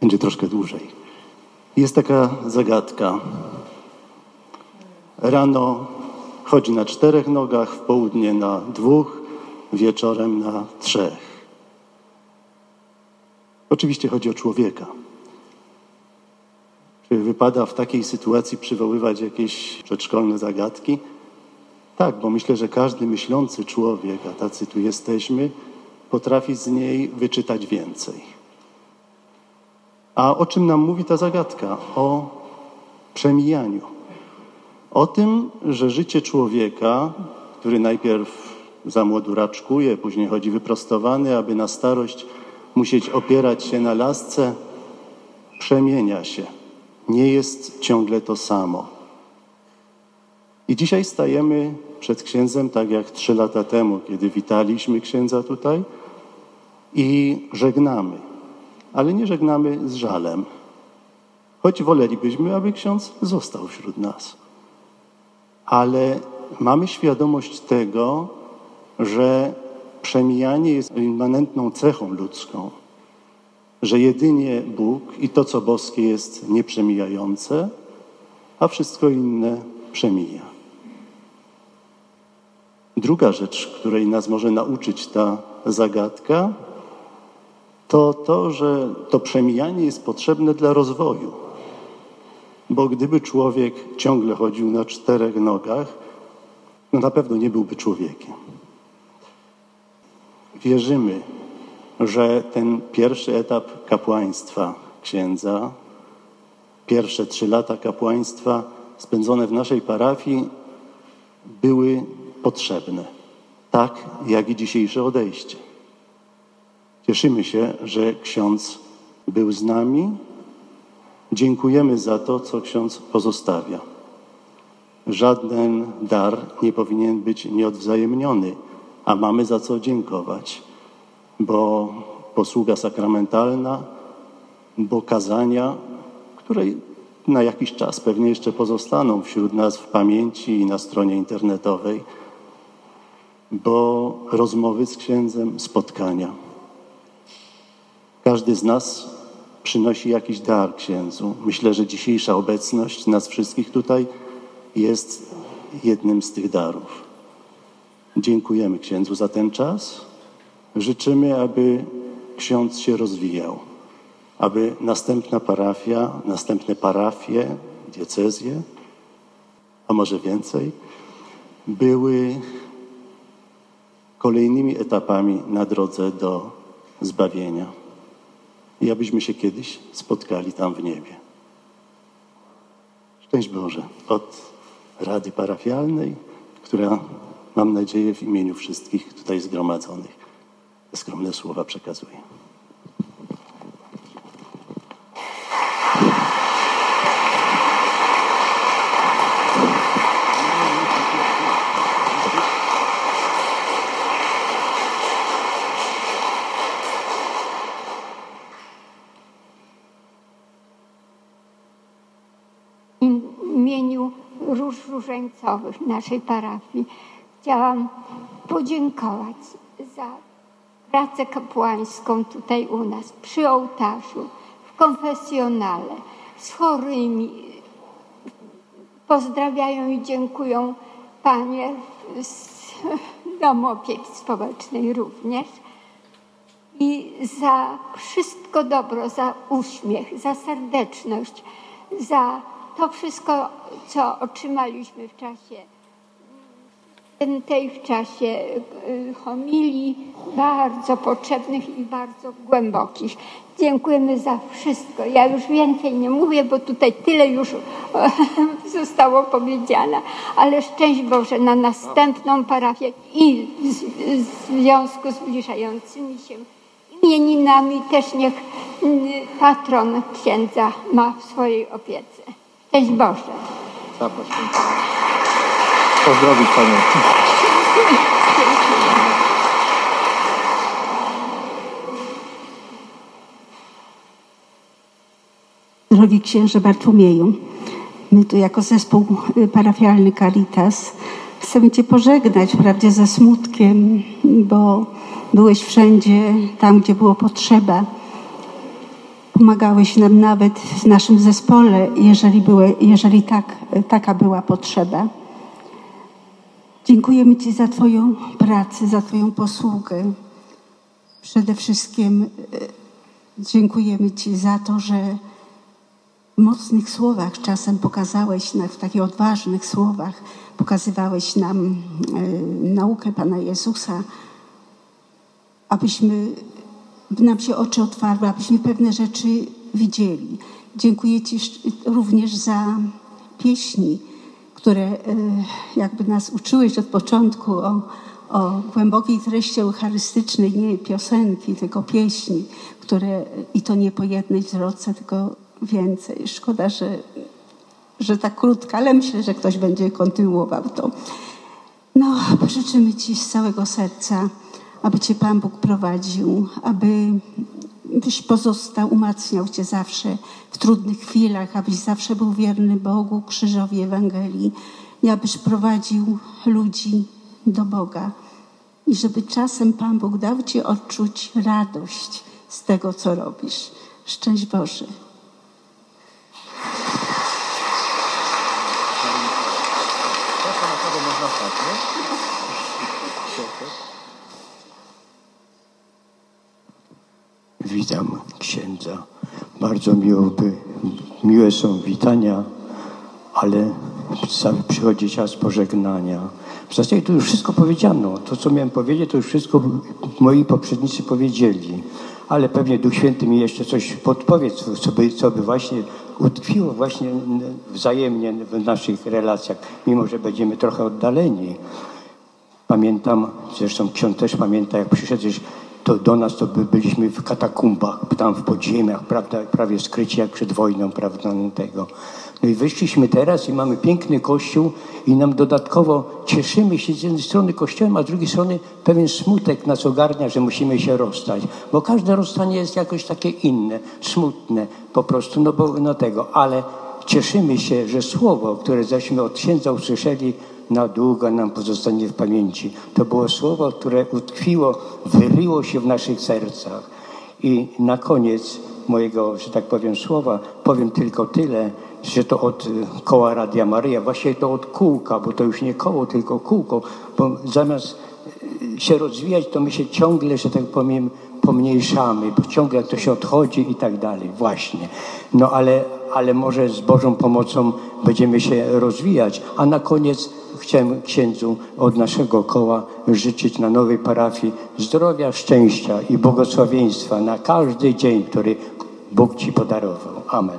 Będzie troszkę dłużej. Jest taka zagadka. Rano chodzi na 4 nogach, w południe na 2, wieczorem na 3. Oczywiście chodzi o człowieka. Czy wypada w takiej sytuacji przywoływać jakieś przedszkolne zagadki? Tak, bo myślę, że każdy myślący człowiek, a tacy tu jesteśmy, potrafi z niej wyczytać więcej. A o czym nam mówi ta zagadka? O przemijaniu. O tym, że życie człowieka, który najpierw za młodu raczkuje, później chodzi wyprostowany, aby na starość musieć opierać się na lasce, przemienia się. Nie jest ciągle to samo. I dzisiaj stajemy przed księdzem, tak jak 3 lata temu, kiedy witaliśmy księdza tutaj i żegnamy. Ale nie żegnamy z żalem. Choć wolelibyśmy, aby ksiądz został wśród nas. Ale mamy świadomość tego, że przemijanie jest immanentną cechą ludzką. Że jedynie Bóg i to, co boskie, jest nieprzemijające, a wszystko inne przemija. Druga rzecz, której nas może nauczyć ta zagadka, to to, że to przemijanie jest potrzebne dla rozwoju. Bo gdyby człowiek ciągle chodził na 4 nogach, no na pewno nie byłby człowiekiem. Wierzymy, że ten pierwszy etap kapłaństwa księdza, pierwsze 3 lata kapłaństwa spędzone w naszej parafii były potrzebne, tak jak i dzisiejsze odejście. Cieszymy się, że ksiądz był z nami. Dziękujemy za to, co ksiądz pozostawia. Żaden dar nie powinien być nieodwzajemniony, a mamy za co dziękować, bo posługa sakramentalna, bo kazania, które na jakiś czas pewnie jeszcze pozostaną wśród nas w pamięci i na stronie internetowej, bo rozmowy z księdzem, spotkania. Każdy z nas przynosi jakiś dar księdzu. Myślę, że dzisiejsza obecność nas wszystkich tutaj jest jednym z tych darów. Dziękujemy księdzu za ten czas. Życzymy, aby ksiądz się rozwijał, aby następna parafia, następne parafie, diecezje, a może więcej, były kolejnymi etapami na drodze do zbawienia. I abyśmy się kiedyś spotkali tam w niebie. Szczęść Boże od Rady Parafialnej, która, mam nadzieję, w imieniu wszystkich tutaj zgromadzonych te skromne słowa przekazuje. W imieniu róż różańcowych naszej parafii chciałam podziękować za pracę kapłańską tutaj u nas, przy ołtarzu, w konfesjonale, z chorymi. Pozdrawiają i dziękują panie z Domu Opieki Społecznej również. I za wszystko dobro, za uśmiech, za serdeczność, za to wszystko, co otrzymaliśmy w czasie w czasie homilii, bardzo potrzebnych i bardzo głębokich. Dziękujemy za wszystko. Ja już więcej nie mówię, bo tutaj tyle już zostało powiedziane, ale szczęść Boże na następną parafię i w związku z zbliżającymi się imieninami też niech patron księdza ma w swojej opiece. Szczęść Boże. Zapraszam. Pozdrowić panią. Drogi księże Bartłomieju, my tu jako zespół parafialny Caritas chcemy cię pożegnać, wprawdzie ze smutkiem, bo byłeś wszędzie tam, gdzie było potrzeba, Pomagałeś nam nawet w naszym zespole, jeżeli taka była potrzeba. Dziękujemy Ci za Twoją pracę, za Twoją posługę. Przede wszystkim dziękujemy Ci za to, że w mocnych słowach czasem pokazałeś, w takich odważnych słowach pokazywałeś nam naukę Pana Jezusa, abyśmy nam się oczy otwarły, abyśmy pewne rzeczy widzieli. Dziękuję Ci również za pieśni, które jakby nas uczyłeś od początku o głębokiej treści eucharystycznej, nie piosenki, tylko pieśni, które i to nie po jednej zwrotce, tylko więcej. Szkoda, że tak krótka, ale myślę, że ktoś będzie kontynuował to. No, życzymy Ci z całego serca, aby Cię Pan Bóg prowadził, abyś pozostał, umacniał Cię zawsze w trudnych chwilach, abyś zawsze był wierny Bogu, krzyżowi Ewangelii i abyś prowadził ludzi do Boga. I żeby czasem Pan Bóg dał Ci odczuć radość z tego, co robisz. Szczęść Boże. Witam księdza. Bardzo miłe są witania, ale przychodzi czas pożegnania. W zasadzie to już wszystko powiedziano. To, co miałem powiedzieć, to już wszystko moi poprzednicy powiedzieli. Ale pewnie Duch Święty mi jeszcze coś podpowie, co by właśnie utkwiło właśnie wzajemnie w naszych relacjach, mimo że będziemy trochę oddaleni. Pamiętam, zresztą ksiądz też pamięta, jak przyszedłeś to do nas, to byliśmy w katakumbach, tam w podziemiach, prawda, prawie skryci jak przed wojną, prawda, tego. No i wyszliśmy teraz i mamy piękny kościół i nam dodatkowo cieszymy się z jednej strony kościołem, a z drugiej strony pewien smutek nas ogarnia, że musimy się rozstać, bo każde rozstanie jest jakoś takie inne, smutne po prostu, ale cieszymy się, że słowo, które żeśmy od księdza usłyszeli, na długo nam pozostanie w pamięci. To było słowo, które utkwiło, wyryło się w naszych sercach. I na koniec mojego, że tak powiem, słowa powiem tylko tyle, że to od koła Radia Maryja, właśnie to od kółka, bo to już nie koło, tylko kółko, bo zamiast się rozwijać, to my się ciągle, że tak powiem, pomniejszamy, bo ciągle to się odchodzi i tak dalej. Właśnie. No ale może z Bożą pomocą będziemy się rozwijać. A na koniec chciałem księdzu od naszego koła życzyć na nowej parafii zdrowia, szczęścia i błogosławieństwa na każdy dzień, który Bóg Ci podarował. Amen.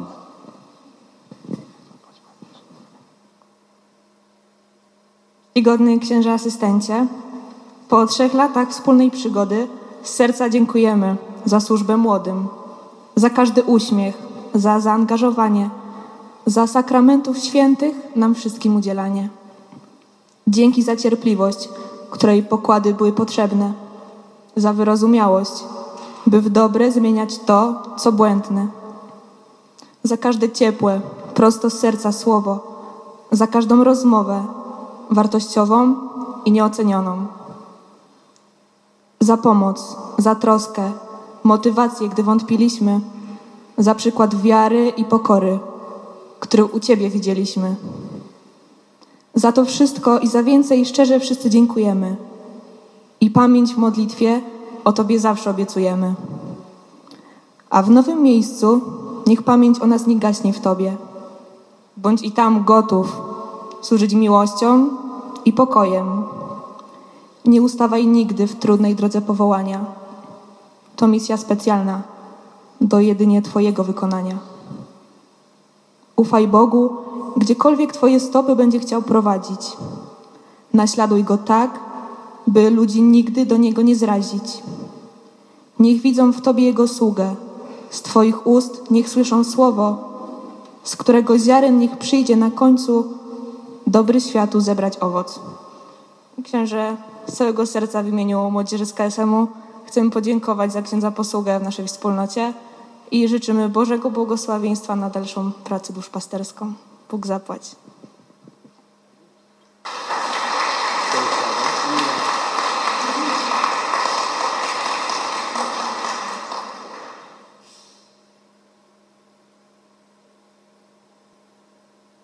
Czcigodny księże asystencie, po 3 latach wspólnej przygody z serca dziękujemy za służbę młodym, za każdy uśmiech, za zaangażowanie, za sakramentów świętych nam wszystkim udzielanie. Dzięki za cierpliwość, której pokłady były potrzebne, za wyrozumiałość, by w dobre zmieniać to, co błędne, za każde ciepłe, prosto z serca słowo, za każdą rozmowę wartościową i nieocenioną, za pomoc, za troskę, motywację, gdy wątpiliśmy, za przykład wiary i pokory, który u Ciebie widzieliśmy. Za to wszystko i za więcej szczerze wszyscy dziękujemy. I pamięć w modlitwie o Tobie zawsze obiecujemy. A w nowym miejscu niech pamięć o nas nie gaśnie w Tobie. Bądź i tam gotów służyć miłością i pokojem. Nie ustawaj nigdy w trudnej drodze powołania. To misja specjalna do jedynie Twojego wykonania. Ufaj Bogu, gdziekolwiek Twoje stopy będzie chciał prowadzić. Naśladuj Go tak, by ludzi nigdy do Niego nie zrazić. Niech widzą w Tobie Jego sługę. Z Twoich ust niech słyszą słowo, z którego ziaren niech przyjdzie na końcu dobry światu zebrać owoc. Księże, z całego serca w imieniu młodzieży z KSM-u chcemy podziękować za księdza posługę w naszej wspólnocie i życzymy Bożego błogosławieństwa na dalszą pracę duszpasterską. Bóg zapłać.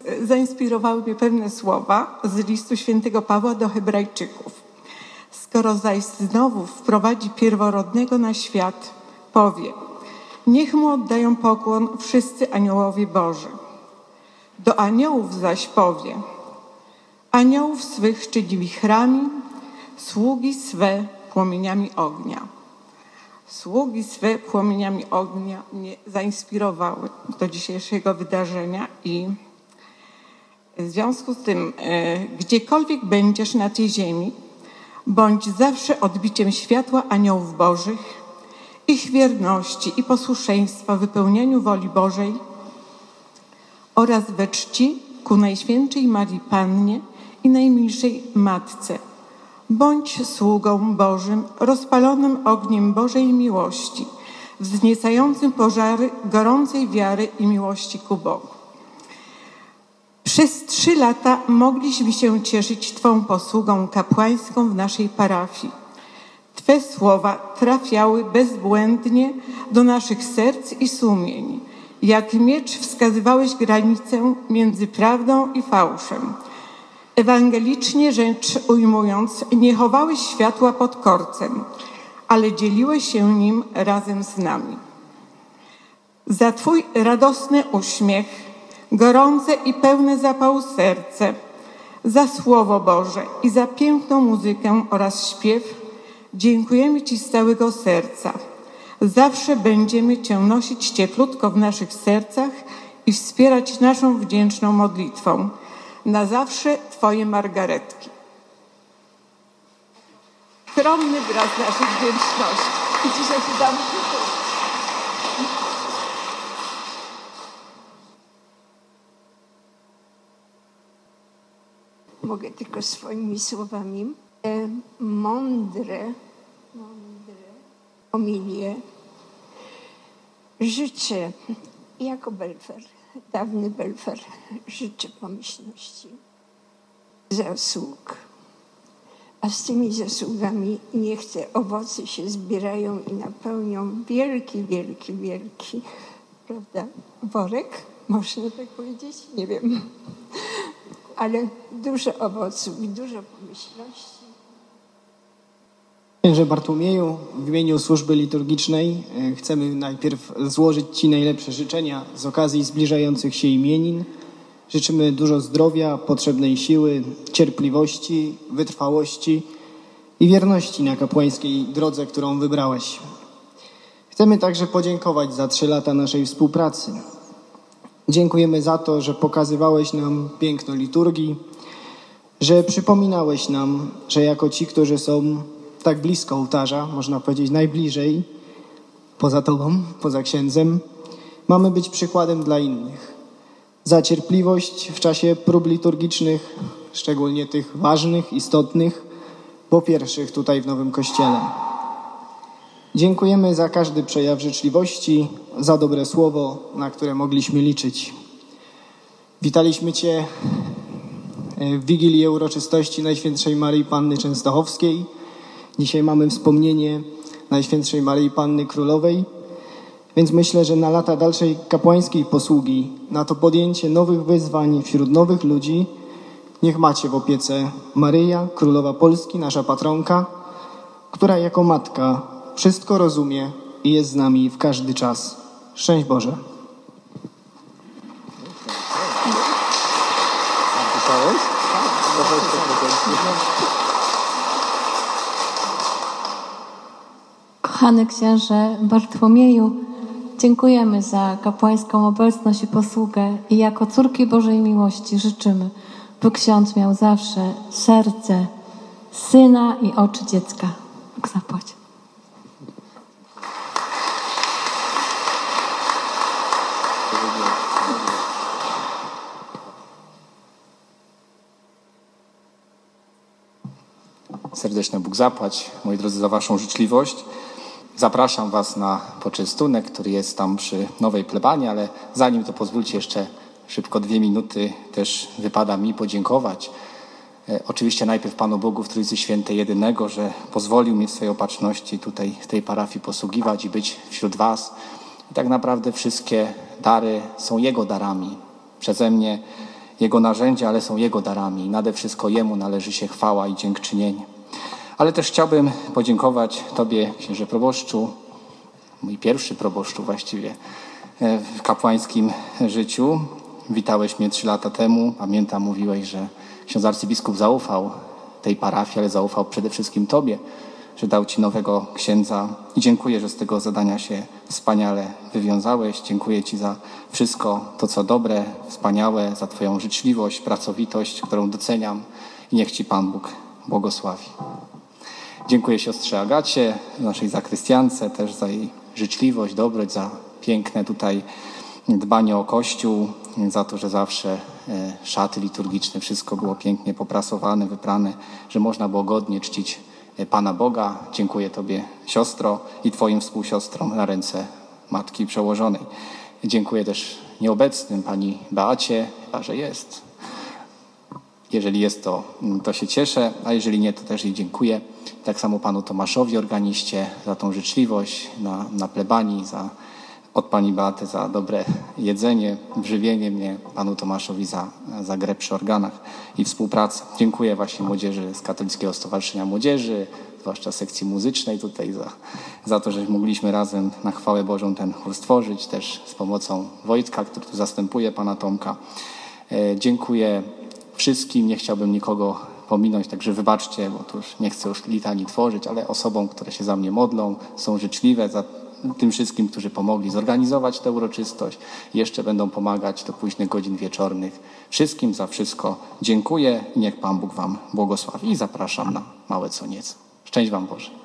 Zainspirowały mnie pewne słowa z listu świętego Pawła do Hebrajczyków. Skoro zaś znowu wprowadzi pierworodnego na świat, powie: niech mu oddają pokłon wszyscy aniołowie Boży. Do aniołów zaś powie: aniołów swych czyni wichrami, sługi swe płomieniami ognia. Sługi swe płomieniami ognia mnie zainspirowały do dzisiejszego wydarzenia i w związku z tym, gdziekolwiek będziesz na tej ziemi, bądź zawsze odbiciem światła aniołów Bożych, ich wierności i posłuszeństwa w wypełnianiu woli Bożej oraz we czci ku Najświętszej Marii Pannie i Najmilszej Matce. Bądź sługą Bożym, rozpalonym ogniem Bożej miłości, wzniecającym pożary gorącej wiary i miłości ku Bogu. Przez 3 lata mogliśmy się cieszyć Twą posługą kapłańską w naszej parafii. Twe słowa trafiały bezbłędnie do naszych serc i sumień. Jak miecz wskazywałeś granicę między prawdą i fałszem. Ewangelicznie rzecz ujmując, nie chowałeś światła pod korcem, ale dzieliłeś się nim razem z nami. Za Twój radosny uśmiech, gorące i pełne zapału serce, za Słowo Boże i za piękną muzykę oraz śpiew dziękujemy Ci z całego serca. Zawsze będziemy Cię nosić cieplutko w naszych sercach i wspierać naszą wdzięczną modlitwą. Na zawsze Twoje Margaretki. Skromny wyraz naszej wdzięczności. I dzisiaj się damy. Mogę tylko swoimi słowami. Mądre homilie życzę jako Belfer, dawny Belfer, życzę pomyślności, zasług. A z tymi zasługami niech te owoce się zbierają i napełnią wielki, prawda, worek, można tak powiedzieć, nie wiem, ale dużo owoców i dużo pomyślności. Księże Bartłomieju, w imieniu służby liturgicznej chcemy najpierw złożyć Ci najlepsze życzenia z okazji zbliżających się imienin. Życzymy dużo zdrowia, potrzebnej siły, cierpliwości, wytrwałości i wierności na kapłańskiej drodze, którą wybrałeś. Chcemy także podziękować za 3 lata naszej współpracy. Dziękujemy za to, że pokazywałeś nam piękno liturgii, że przypominałeś nam, że jako ci, którzy są tak blisko ołtarza, można powiedzieć najbliżej, poza Tobą, poza księdzem, mamy być przykładem dla innych. Za cierpliwość w czasie prób liturgicznych, szczególnie tych ważnych, istotnych, po pierwszych tutaj w Nowym Kościele. Dziękujemy za każdy przejaw życzliwości, za dobre słowo, na które mogliśmy liczyć. Witaliśmy Cię w Wigilii uroczystości Najświętszej Maryi Panny Częstochowskiej. Dzisiaj mamy wspomnienie Najświętszej Maryi Panny Królowej, więc myślę, że na lata dalszej kapłańskiej posługi, na to podjęcie nowych wyzwań wśród nowych ludzi, niech macie w opiece Maryja, Królowa Polski, nasza patronka, która jako matka wszystko rozumie i jest z nami w każdy czas. Szczęść Boże. Kochany księże Bartłomieju, dziękujemy za kapłańską obecność i posługę i jako córki Bożej miłości życzymy, by ksiądz miał zawsze serce syna i oczy dziecka. Bóg zapłać. Serdeczne Bóg zapłać, moi drodzy, za Waszą życzliwość. Zapraszam Was na poczęstunek, który jest tam przy nowej plebanii, ale zanim to pozwólcie jeszcze szybko 2 minuty, też wypada mi podziękować. Oczywiście najpierw Panu Bogu w Trójcy Świętej Jedynego, że pozwolił mi w swojej opatrzności tutaj w tej parafii posługiwać i być wśród Was. I tak naprawdę wszystkie dary są Jego darami. Przeze mnie Jego narzędzia, ale są Jego darami i nade wszystko Jemu należy się chwała i dziękczynienie. Ale też chciałbym podziękować Tobie, księże proboszczu, mój pierwszy proboszczu właściwie w kapłańskim życiu. Witałeś mnie 3 lata temu. Pamiętam, mówiłeś, że ksiądz arcybiskup zaufał tej parafii, ale zaufał przede wszystkim Tobie, że dał Ci nowego księdza. I dziękuję, że z tego zadania się wspaniale wywiązałeś. Dziękuję Ci za wszystko to, co dobre, wspaniałe, za Twoją życzliwość, pracowitość, którą doceniam i niech Ci Pan Bóg błogosławi. Dziękuję siostrze Agacie, naszej zakrystiance, też za jej życzliwość, dobroć, za piękne tutaj dbanie o Kościół, za to, że zawsze szaty liturgiczne, wszystko było pięknie poprasowane, wyprane, że można było godnie czcić Pana Boga. Dziękuję Tobie, siostro, i Twoim współsiostrom na ręce Matki Przełożonej. Dziękuję też nieobecnym pani Beacie, chyba że jest. Jeżeli jest, to się cieszę, a jeżeli nie, to też jej dziękuję. Tak samo panu Tomaszowi, organiście, za tą życzliwość na plebanii, od pani Beaty za dobre jedzenie, żywienie mnie, panu Tomaszowi za grę przy organach i współpracę. Dziękuję właśnie młodzieży z Katolickiego Stowarzyszenia Młodzieży, zwłaszcza sekcji muzycznej tutaj za to, że mogliśmy razem na chwałę Bożą ten chór stworzyć, też z pomocą Wojtka, który tu zastępuje pana Tomka. Dziękuję wszystkim, nie chciałbym nikogo pominąć, także wybaczcie, bo tu już nie chcę już litanii tworzyć, ale osobom, które się za mnie modlą, są życzliwe, za tym wszystkim, którzy pomogli zorganizować tę uroczystość, jeszcze będą pomagać do późnych godzin wieczornych. Wszystkim za wszystko dziękuję i niech Pan Bóg Wam błogosławi i zapraszam na małe co nieco. Szczęść Wam Boże.